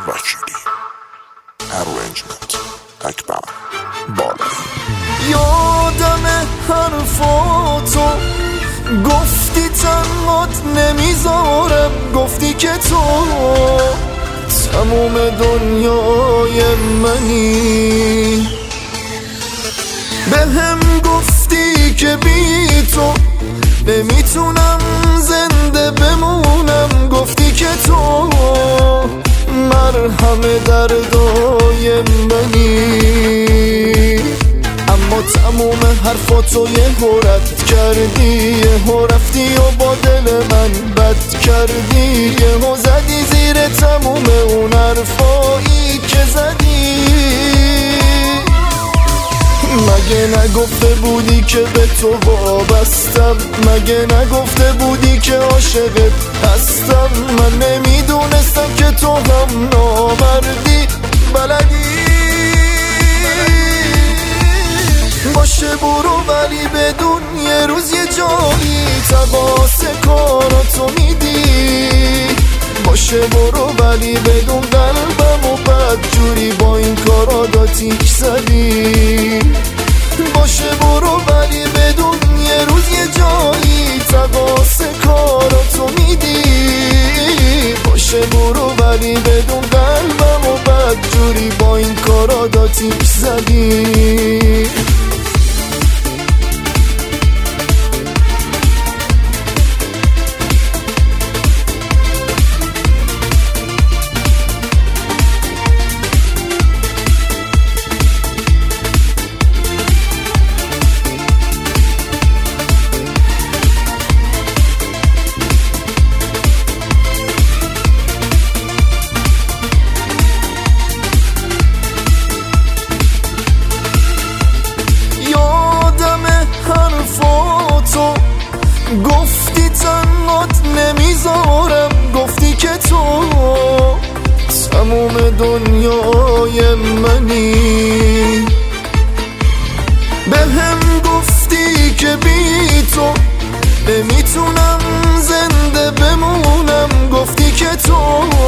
وکیلی. ارنجمنت اکبر بالایی. یادم حرفاتو گفتی تنهات نمیذارم، گفتی که تو تموم دنیای منی. بهم گفتی که بی تو نمیتونم زنده بمونم، گفتی که تو مرهم دردای منی. اما تموم حرفاتو یهو رد کردی، یهو رفتی و با دل من بد کردی، یهو زدی زیر تموم اون حرفایی که زدی. مگه نگفته بودی که به تو وابستم؟ مگه نگفته بودی که عاشقت هستم؟ من نمیدونستم که تو هم نامردی بلدی. باشه برو ولی بدون یه روز یه جایی تباس کاراتو میدی. باشه برو ولی بدون قلبم و بدجوری با این کارا تیک زدی. باشه برو ولی بدون یه روز یه جایی تباس کاراتو میدی. باشه برو ولی بدون قلبم و بدجوری با این کارا تیک زدی. گفتی تنهات نمیذارم، گفتی که تو تموم دنیای منی. بهم گفتی که بی تو نمیتونم زنده بمونم، گفتی که تو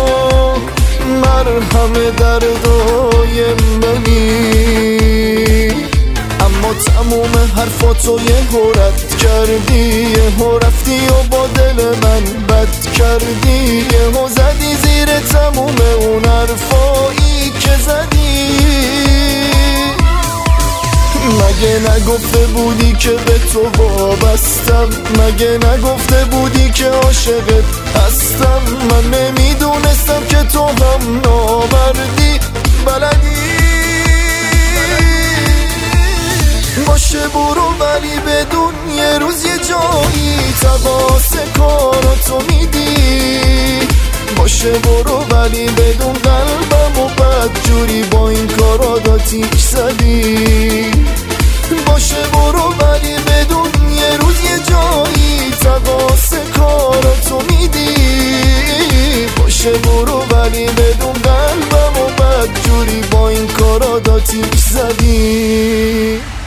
مرهم دردای منی. اما تموم حرفاتو یهو رد کردی، یهو رفتی و با دل من بد کردی، یهو زدی زیر تموم اون حرفایی که زدی. مگه نگفته بودی که به تو وابستم؟ مگه نگفته بودی که عاشقت هستم؟ من نمیدونستم که تو هم نامردی بلدی. باشه برو ولی بدون یه روز یه جایی تباس کاراتو میدی. باشه برو ولی بدون قلبم و بدجوری با این کارا تیک زدی. باشه برو ولی بدون یه روز یه جایی تباس کاراتو میدی. باشه برو ولی بدون قلبم و بدجوری با این کارا تیک زدی.